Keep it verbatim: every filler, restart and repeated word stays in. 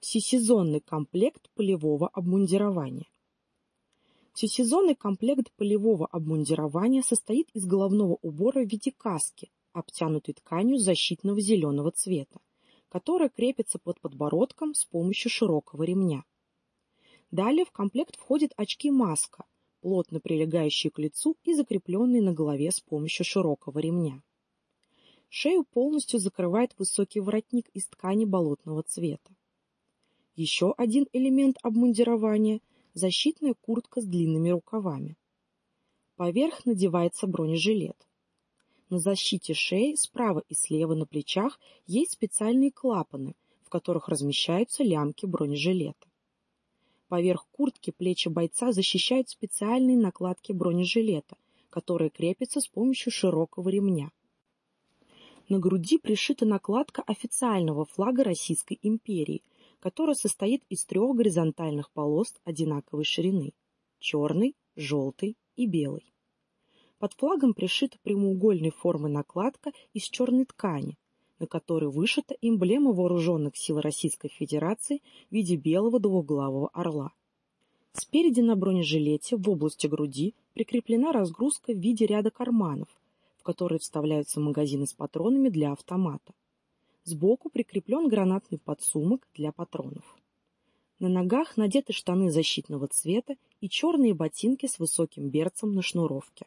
Всесезонный комплект полевого обмундирования. Всесезонный комплект полевого обмундирования состоит из головного убора в виде каски, обтянутой тканью защитного зеленого цвета, которая крепится под подбородком с помощью широкого ремня. Далее в комплект входят очки-маска, плотно прилегающие к лицу и закрепленные на голове с помощью широкого ремня. Шею полностью закрывает высокий воротник из ткани болотного цвета. Еще один элемент обмундирования – защитная куртка с длинными рукавами. Поверх надевается бронежилет. На защите шеи справа и слева на плечах есть специальные клапаны, в которых размещаются лямки бронежилета. Поверх куртки плечи бойца защищают специальные накладки бронежилета, которые крепятся с помощью широкого ремня. На груди пришита накладка официального флага Российской империи, которая состоит из трех горизонтальных полос одинаковой ширины – черной, желтой и белой. Под флагом пришита прямоугольной формы накладка из черной ткани, на которой вышита эмблема Вооруженных сил Российской Федерации в виде белого двуглавого орла. Спереди на бронежилете в области груди прикреплена разгрузка в виде ряда карманов, в которые вставляются магазины с патронами для автомата. Сбоку прикреплен гранатный подсумок для патронов. На ногах надеты штаны защитного цвета и черные ботинки с высоким берцем на шнуровке.